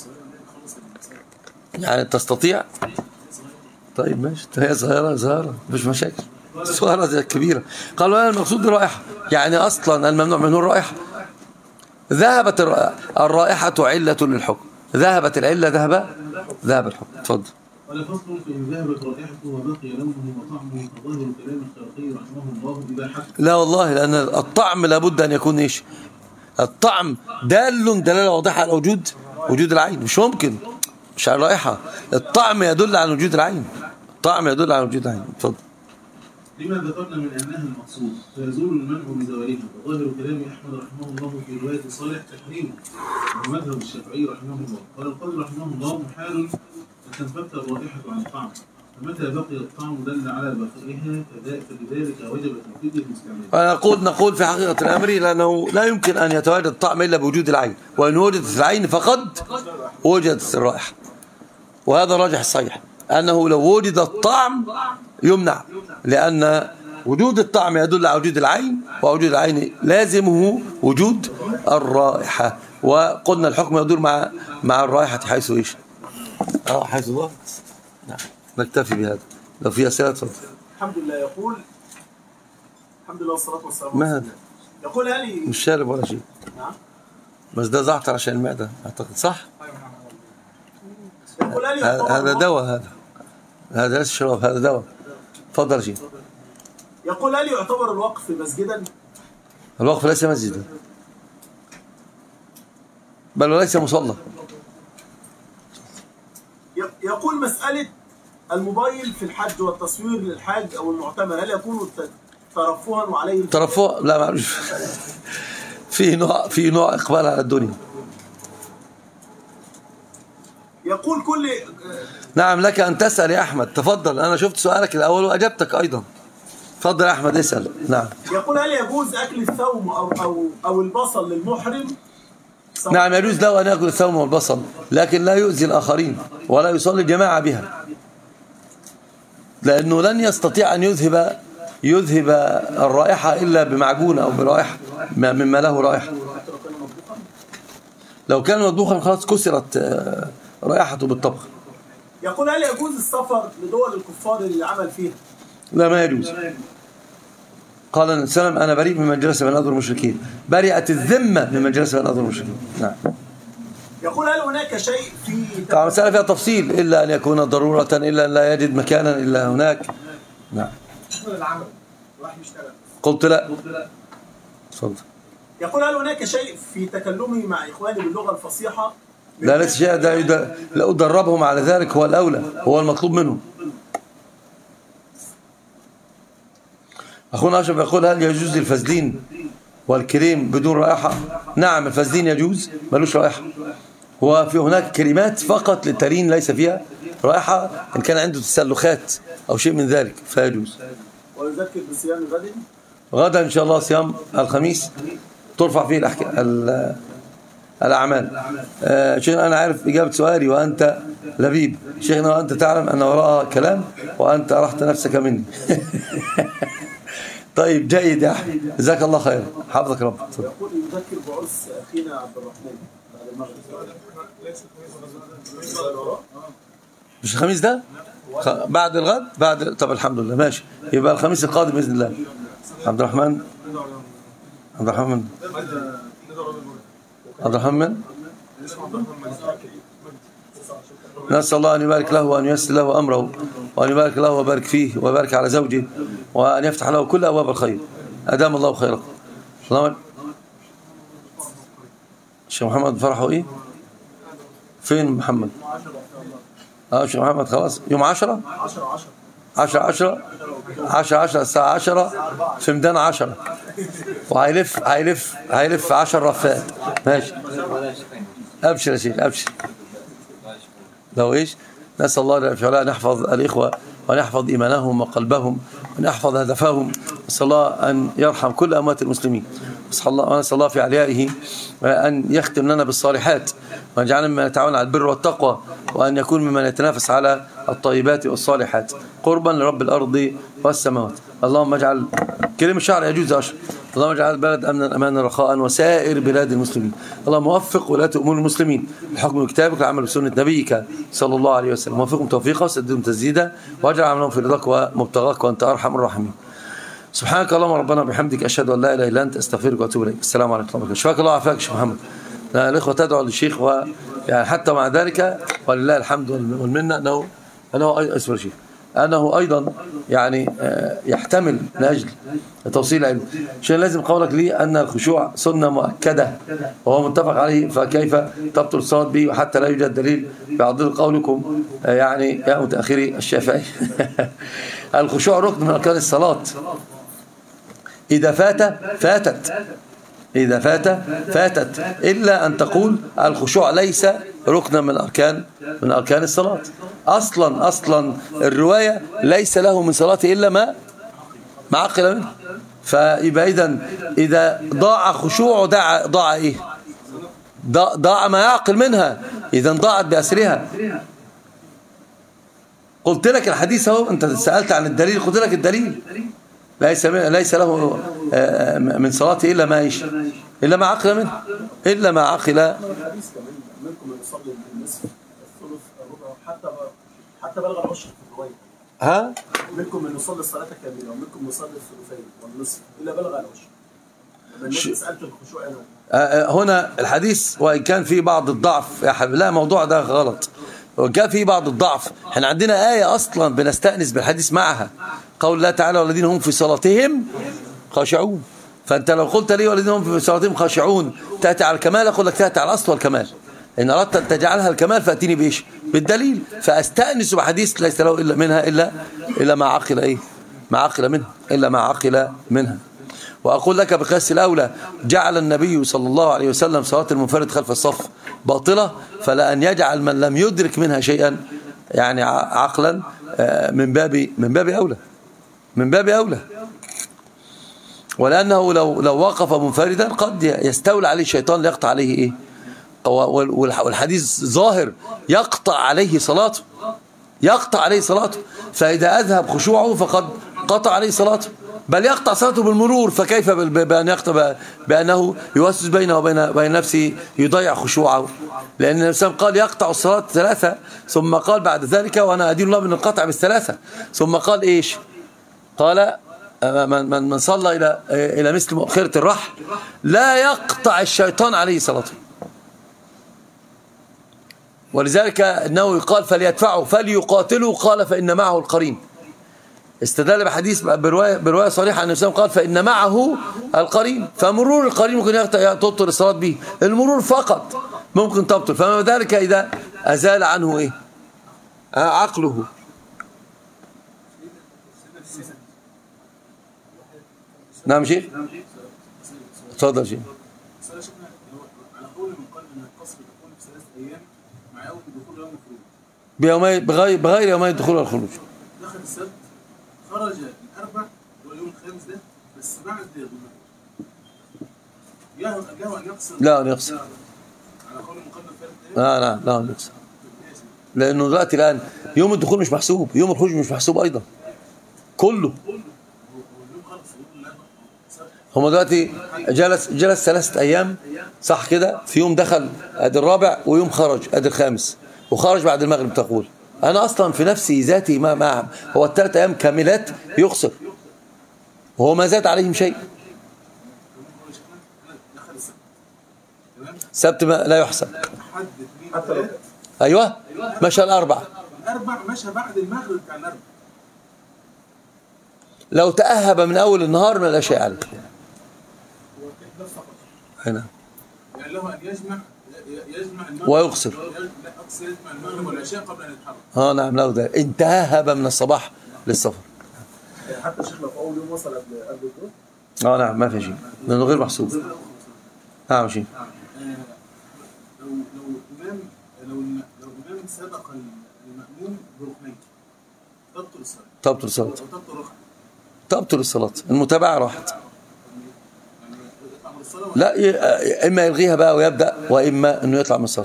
يعني تستطيع. طيب ماشي، هي صغيرة صغيرة مش مشاكل، صغيرة كبيرة. قالوا أنا المقصود بالرائحة يعني أصلا الممنوع منه الرائحة. ذهبت الرائحة علة للحكم، ذهبت العلة ذهب ذهب الحكم. اتفضل. قال فصل فإن ذهبت رائحته وبقي لونه وطعمه فظاهر كلام الخلقي رحمه الله إباحته. لا والله، لأن الطعم لابد أن يكون إيش؟ الطعم دال دلالة واضحة على وجود وجود العين، مش ممكن مش على الرائحة. الطعم يدل على وجود العين، الطعم يدل على وجود العين. اتفضل. لما ذكرنا من أنها المقصود فيزول المنع بزوالها، وظاهر كلام أحمد رحمه الله في رواية صالح تحريمه، ومذهب الشافعي رحمه الله. قال القاضي رحمه الله محال أن تنفك الرائحة عن الطعم، فمتى بقي الطعم دل على بقائها فلذلك وجب تنفيذ المستعمل. نقول نقول في حقيقة الأمر لأنه لا يمكن أن يتواجد الطعم إلا بوجود العين، وإن وجدت العين فقد وجدت الرائحة. وهذا راجح الصحيح أنه لو وجد الطعم يمنع، لأن وجود الطعم يدل على وجود العين، ووجود العين لازمه وجود الرائحة. وقلنا الحكم يدور مع مع الرائحة حيث ايش؟ اه حيث ضغط. نعم نكتفي بهذا. لو في أسئلة اتفضل. الحمد لله. يقول الحمد لله والصلاة والسلام. ما هذا؟ يقول هل مش شارب ولا شيء. نعم. بس ده زعتر عشان المعدة أعتقد، صح؟ يقول هل هذا دواء، هذا هذا ليس شراب، هذا دواء. تفضل شيء. يقول هل يعتبر الوقف مسجدا؟ الوقف ليس مسجدا، بل وليس مصلى. يقول مسألة الموبايل في الحج والتصوير للحاج أو المعتمر هل يكون ترفها وعليه ترفه؟ لا معلش. في نوع في نوع إقبال على الدنيا. يقول كل نعم لك أن تسأل يا أحمد. تفضل، أنا شفت سؤالك الأول وأجبتك أيضا. تفضل يا أحمد اسأل. نعم. يقول هل يجوز أكل الثوم أو أو أو البصل للمحرم؟ نعم يجوز له أن يأكل الثوم والبصل، لكن لا يؤذي الآخرين ولا يصلي الجماعة بها، لأنه لن يستطيع أن يذهب يذهب الرائحة إلا بمعجون أو برائحة مما له رائحة. لو كان مطبوخا خلاص كسرت رائحته بالطبخ. يقول هل يجوز السفر لدول الكفار اللي عمل فيها؟ لا ما يجوز. قال النبي صلى الله عليه وسلم أنا بريء ممن جلس بين أظهر المشركين، برئت الذمة ممن جلس بين أظهر المشركين. نعم. يقول هل هناك شيء في طبعا مسألة فيها تفصيل، إلا أن يكون ضرورة، إلا أن لا يجد مكانا إلا هناك. نعم. العمل راح يشتغل. قلت لا. تفضل. يقول هل هناك شيء في تكلمي مع إخواني باللغة الفصيحة؟ لا ليس شيء، ده لا أدربهم على ذلك، هو الأولى، هو المطلوب منهم. أخونا أشرف يقول هل يجوز الفازلين والكريم بدون رائحة؟ نعم الفازلين يجوز ملوش رائحة، وفي هناك كريمات فقط للترين ليس فيها رائحة إن كان عنده تسلخات أو شيء من ذلك فيجوز. ويذكر بصيام غد؟ غدا إن شاء الله صيام الخميس ترفع فيه الأحكام الأعمال. آه شيخنا أنا عارف إجابة سؤالي وأنت لبيب. شيخنا وأنت تعلم أن وراء كلام وأنت أرحت نفسك مني. طيب جيد يا أحمد، جزاك الله خير، حفظك رب. يقول يذكر بعرس أخينا عبد الرحمن بعد المغرب. مش الخميس ده؟ بعد الغد؟ بعد. طب الحمد لله ماشي، يبقى الخميس القادم بإذن الله. عبد الرحمن عبد الرحمن عبد الرحمن نسأل الله أن يبارك له وأن ييسر له أمره وأن يبارك له ويبارك فيه ويبارك على زوجه وأن يفتح له كل أبواب الخير. أدام الله خيركم. اللهم الشيخ محمد فرحه إيه؟ فين محمد؟ اه شيخ محمد خلاص يوم عشرة عشرة عشرة عشرة عشرة الساعة عشرة في ميدان عشرة، وهيلف هيلف هيلف عشر رفات. ماشي أبشر يا شيخ أبشر. لو إيش نسأل الله أن نحفظ الإخوة وأن يحفظ إيمانهم وقلبهم وأن يحفظ هدفهم. نسأل الله أن يرحم كل أموات المسلمين نسأل الله ونسأل الله في عليائه أن يختم لنا بالصالحات، وأن يجعلنا ممن يتعاون على البر والتقوى، وأن يكون ممن يتنافس على الطيبات والصالحات قربا لرب الأرض والسماوات. اللهم اجعل كلمة الشعر يجوز أشهر. اللهم اجعل البلد أمنا أمانا رخاء وسائر بلاد المسلمين. اللهم وفق ولاة أمور المسلمين بحكم كتابك والعمل بسنة نبيك صلى الله عليه وسلم، وفقهم توفيقا وسددهم تسديدا، واجعل عملهم في رضاك ومبتغاك وأنت أرحم الراحمين. سبحانك اللهم ربنا بحمدك، أشهد أن لا إله إلا أنت، أستغفرك وأتوب إليك. السلام عليكم ورحمة الله وبركاته. شفاك الله وعافاك يا شيخ محمد. الإخوة تدعو للشيخ، ويعني حتى مع ذلك ولله الحمد والمنة أنه أنه أسفل شيخ أنه أيضا يعني يحتمل من أجل توصيل علم. عشان لازم قولك لي أن الخشوع سنة مؤكدة وهو متفق عليه، فكيف تبطل الصلاة به وحتى لا يوجد دليل بعض قولكم يعني يا متأخري الشافعي. الخشوع ركن من أركان الصلاة، إذا فات فاتت إذا فات فاتت إلا أن تقول الخشوع ليس ركنا من أركان من أركان الصلاة. أصلا أصلا الرواية ليس له من صلاته إلا ما ما عقل منه. فيبقى إذا إذا ضاع خشوع ضاع ضاع إيه؟ ضاع ما يعقل منها، إذا ضاعت بأسرها. قلت لك الحديث اهو، أنت سألت عن الدليل، قلت لك الدليل ليس ليس له من صلاته إلا ما إيش إلا ما عقل منه إلا ما عقل. الحديث كمان منكم من يصلي النصف الثلث الربع حتى حتى بلغ العشر في الرواية. ها؟ منكم من يصلي الصلاة كاملة ومنكم يصلي الثلثين والنصف إلا بلغ العشر. لما سألت الخشوع أنا هنا الحديث وإن كان فيه بعض الضعف يا حبيبي، لا الموضوع ده غلط، وإن كان فيه بعض الضعف احنا عندنا آية أصلا بنستأنس بالحديث معها، قول الله تعالى والذين هم في صلاتهم خاشعون. فأنت لو قلت لي والذين هم في صلاتهم خاشعون تأتي على الكمال، أقول لك تأتي على الأصل والكمال. إن أردت أن تجعلها الكمال فأتيني بإيش؟ بالدليل. فأستأنس بحديث ليس له إلا منها إلا إلا ما عقل إيه؟ ما عقل منها إلا ما عقل منها. وأقول لك بقياس الأولى جعل النبي صلى الله عليه وسلم صلاة المنفرد خلف الصف باطلة، فلا أن يجعل من لم يدرك منها شيئا يعني عقلا من باب من باب أولى من باب أولى. ولأنه لو لو وقف منفردا قد يستولى عليه الشيطان ليقطع عليه إيه؟ والحديث ظاهر يقطع عليه صلاته يقطع عليه صلاته فإذا أذهب خشوعه فقد قطع عليه صلاته، بل يقطع صلاته بالمرور. فكيف بأن يقطع بأنه يوسوس بينه وبين بين نفسه يضيع خشوعه؟ لأن النبي صلى الله عليه وسلم قال يقطع الصلاة ثلاثة، ثم قال بعد ذلك وأنا أدين الله من القطع بالثلاثة، ثم قال إيش؟ قال من من صلى إلى إلى مثل مؤخرة الرحل لا يقطع الشيطان عليه صلاته. ولذلك انه يقال فليدفعه فليقاتله، قال فإن معه القرين. استدل بحديث برواية, برواية صريحة أن النبي قال فإن معه القرين، فمرور القرين ممكن تبطل الصلاة به، المرور فقط ممكن تبطل. فما ذلك إذا أزال عنه إيه؟ عقله. نعم شيخ، اتفضل شيخ. بيومين بغير بغير يومين الدخول والخروج. دخل السبت خرج الاربع واليوم الخامس ده بس بعد ياهو له ان يقصر. لا يقصر. على قول المقدم ثالث. لا لا لا يقصر. لانه دلوقتي الان يوم الدخول مش محسوب، يوم الخروج مش محسوب ايضا. كله. هم دلوقتي جلس جلس ثلاثة ايام صح كده، في يوم دخل ادي الرابع ويوم خرج ادي الخامس، وخرج بعد المغرب تقول. أنا أصلا في نفسي ذاتي ما ما هو الثلاث أيام كاملات يخسر وهو ما زاد عليهم شيء. سبت لا يحسب. أيوة مشى الأربع الأربع مشى بعد المغرب بتاع الأربع. لو تأهب من أول النهار ما لا شيء عليه. هنا يعني له أن يجمع يجمع المغرب ويقصر. يجمع المغرب والعشاء قبل أن يتحرك. اه نعم له ده إن تأهب من الصباح للسفر. حتى الشيخ لو في أول يوم وصل قبل قبل الظهر. اه نعم ما في شيء لأنه غير محسوب. نعم شيء. لو لو إمام لو لو إمام سبق المأموم بركنين تبطل الصلاة. تبطل الصلاة. تبطل ركعة. تبطل الصلاة، المتابعة راحت. لا ي- اما يلغيها بقى ويبدا واما انه يطلع من الصلاه.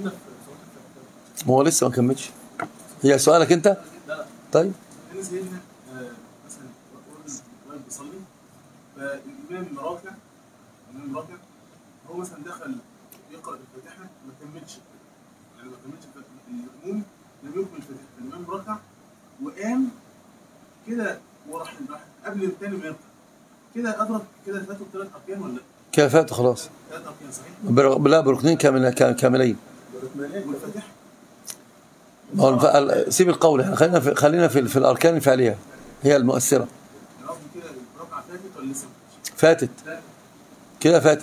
هو لسه ما كملش. هي سؤالك انت؟ طيب بالنسبه لنا مثلا راجل بيصلي فالامام راكع الامام راكع هو مثلا دخل يقرا الفاتحه ما كملش يعني ما كملش الامام لم يكمل الفاتحه الامام راكع وقام كده وراح راح قبل الثاني ما يركع كده ادرك كده فاتوا ثلاث اركان ولا لا؟ كده فات خلاص. ثلاث اركان صحيح؟ بر... لا بركنين كامل... كاملين. والفاتحه ما هو الف... سيب القول احنا خلينا في خلينا في, في الاركان الفعليه هي المؤثره. قصدي كده الركعه فاتت ولا لسه؟ فاتت كده فاتت.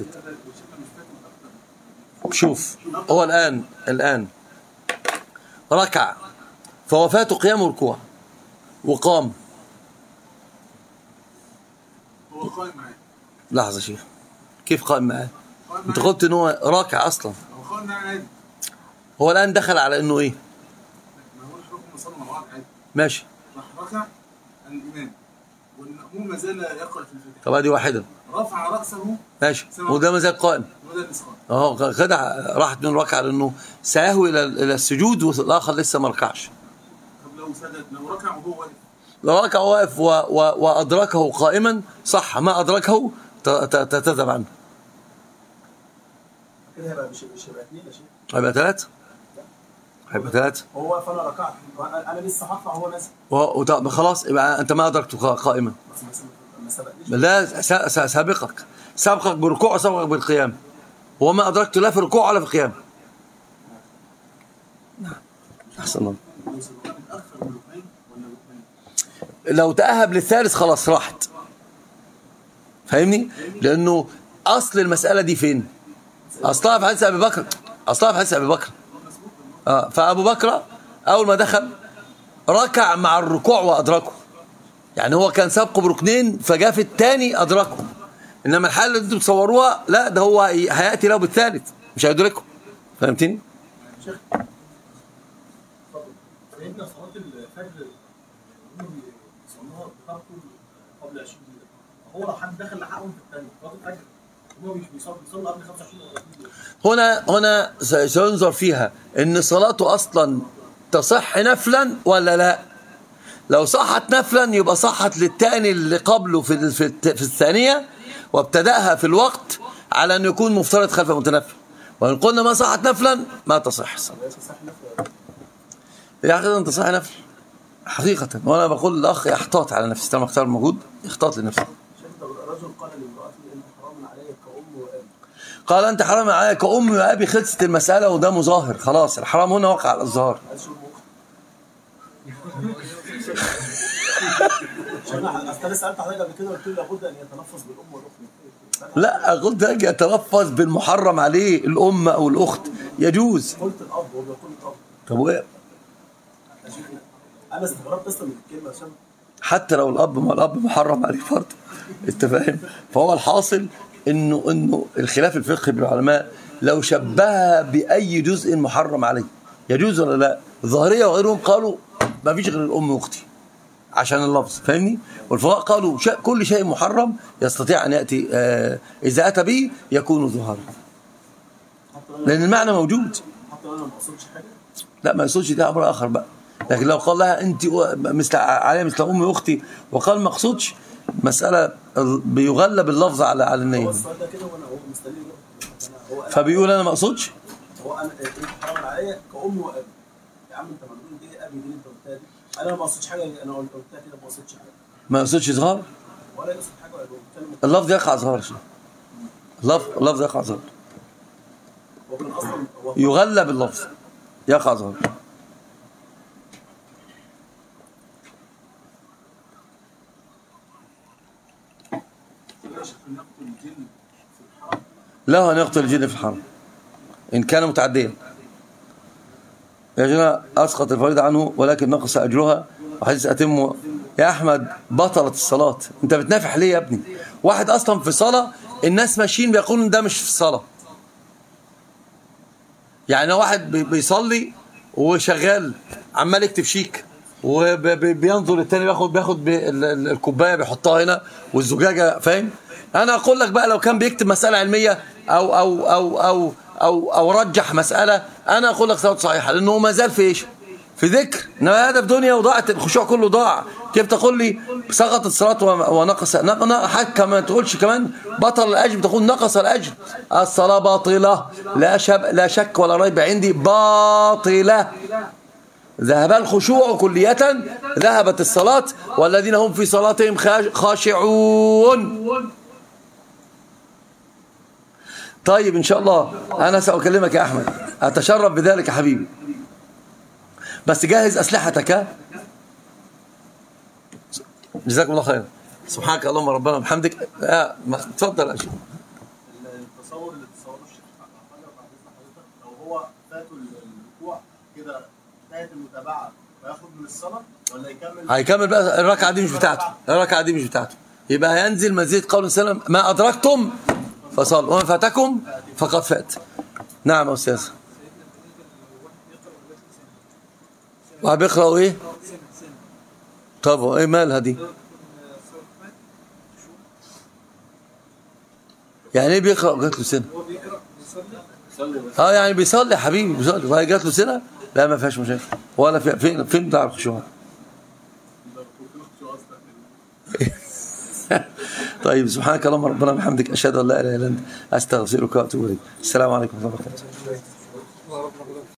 شوف هو الان الان ركع فهو فاته قيام وركوع وقام. هو قائم معاه لحظه يا شيخ كيف قائم معاه؟ انت قلت ان هو راكع اصلا. هو قائم معاه عادي هو الان دخل على انه ايه؟ ما هو الحكم صلوا مع بعض عادي ماشي. راح ركع الامام والمأموم ما زال يقرأ في الفاتحه طب ادي واحده رفع رأسه ماشي وده ما زال قائم. وده الإسقاط اهو خدع راحت من ركعه لانه سيهوي الى الى السجود والاخر لسه ما ركعش. طب لو سجد لو ركع وهو واقف لو ركع واقف و... و... وادركه قائما صح ما ادركه ت... ت... تتذب عنه. كده هيبقى مش مش هيبقى اثنين يا شيخ. هيبقى ثلاثه هيبقى ثلاثه هو واقف انا ركعت انا لسه هطلع وهو نازل. و... وط... خلاص يبقى انت ما ادركته قائما. بس ما سبقنيش. لا س... س... سابقك سابقك بالركوع وسابقك بالقيام. هو ما ادركته لا في الركوع ولا في القيام. احسن الله. لو سبقان اكثر من ركنين ولا ركنين لو تأهب للثالث خلاص راحت. فاهمني؟ لأنه أصل المسألة دي فين؟ أصلها في حديث أبي بكر. أصلها في حديث أبي بكر. آه فأبو بكر أول ما دخل ركع مع الركوع وأدركه. يعني هو كان سابقه بركنين فجاء في الثاني أدركه. إنما الحالة اللي أنتم تصوروها لا ده هو هيأتي له بالثالث مش هيدركه. فهمتني؟ شيخ سيدنا صلاة الفجر هم بيصلوها بتركوا قبل عشرين دقيقة. هو لو حد دخل لحقهم في الثاني صلاة الفجر هم مش بيصلوا بيصلوا قبل خمسة وعشرين دقيقة. هنا هنا سينظر فيها ان صلاته اصلا تصح نفلا ولا لا. لو صحت نفلا يبقى صحت للثاني اللي قبله في في, في الثانيه وابتداها في الوقت على ان يكون مفترض خلف متنفل. وان قلنا ما صحت نفلا ما تصح الصلاه. يا اخي انت صح نفل حقيقه. وانا بقول للاخ احتاط على نفسي طالما اختار موجود احتاط لنفسه. الرجل قال لامرأته انت حرام علي كأم وأبي. قال انت حرام علي كأم وأبي. خلصت المساله وده مظاهر خلاص. الحرام هنا وقع على الظاهر. انا سالت حضرتك قبل كده قلت له لابد ان يتلفظ بالام والاخت. لا قلت لك يتلفظ بالمحرم عليه الام او الاخت يجوز. قلت الاب هو بيقول الاب. طب وايه؟ انا استغربت اصلا من الكلمه عشان حتى لو الاب ما الاب محرم عليه برضه. انت فاهم؟ فهو الحاصل انه انه الخلاف الفقهي بين العلماء لو شبهها باي جزء محرم عليه يجوز ولا لا. الظاهريه وغيرهم قالوا ما فيش غير الام واختي عشان اللفظ. فاهمني؟ والفقهاء قالوا شيء كل شيء محرم يستطيع ان ياتي آه اذا اتى به يكون ظهارا لان المعنى موجود. حتى انا ما اقصدش حاجه. لا ما يقصدش ده امر اخر بقى. لكن لو قال لها انت مثل علي مثل امي واختي وقال ما اقصدش مساله بيغلب اللفظ على على النيه. هو السؤال ده كده وانا هو مستني هو فبيقول انا ما اقصدش. هو انا انت حرام عليا كأم وأبي. يا عم انت مجنون دي ابي دي انت قلتها دي. انا ما اقصدش حاجه انا قلتها كده ما قصدتش حاجه. ما يقصدش اظهار ولا يقصد حاجه ولا بيتكلم. اللفظ يقع ظهار. اللفظ اللفظ يقع ظهار. هو كان اصلا هو يغلب اللفظ يقع ظهار. له أن يقتل الجن في الحرم إن كان متعديا. يا جماعة أسقط الفريضة عنه ولكن نقص أجرها وحديث أتم. يا أحمد بطلت الصلاة. أنت بتنافح ليه يا ابني؟ واحد أصلا في صلاة الناس ماشيين بيقولون ده مش في الصلاة. يعني واحد بيصلي وشغال عمال يكتب شيك وبينظر التاني بياخد بياخد الكوبايه بيحطها هنا والزجاجه. فاهم؟ انا اقول لك بقى لو كان بيكتب مساله علميه او او او او او, أو رجح مساله، انا اقول لك صلاته صحيحه لانه ما زال في ايش؟ في ذكر. انما هذا في دنيا وضاعت، الخشوع كله ضاع. كيف تقول لي سقطت الصلاه ونقص؟ حتى ما تقولش كمان بطل الاجر، تقول نقص الاجر. الصلاه باطله، لا شب لا شك ولا ريب عندي، باطله. ذهب الخشوع كلية، ذهبت الصلاة، والذين هم في صلاتهم خاشعون. طيب إن شاء الله أنا سأكلمك يا أحمد، أتشرف بذلك يا حبيبي، بس جهز أسلحتك. جزاكم الله خير. سبحانك اللهم ربنا وبحمدك. آه تفضل أجل. التصور اللي تصوره الشيخ لو هو فاته الركوع كده انتهت المتابعة وياخد من الصلاة ولا يكمل؟ هيكمل بقى، الركعة دي مش بتاعته، الركعة دي مش بتاعته. يبقى هينزل مزيد قول سلام ما أدركتم فصلوا وما فاتكم فقد فات. نعم يا أستاذ. وبيقرأوا إيه؟ طب إيه مالها دي؟ يعني إيه بيقرأ جات له سنة؟ اه يعني بيصلي يا حبيبي، بيصلي وهي جات له سنة؟ لا ما فيهاش مشاكل. ولا في فين فين بتاع الخشوع؟ طيب سبحانك اللهم ربنا وبحمدك، اشهد ان لا اله الا انت، استغفرك واتوب اليك. السلام عليكم ورحمه الله وبركاته.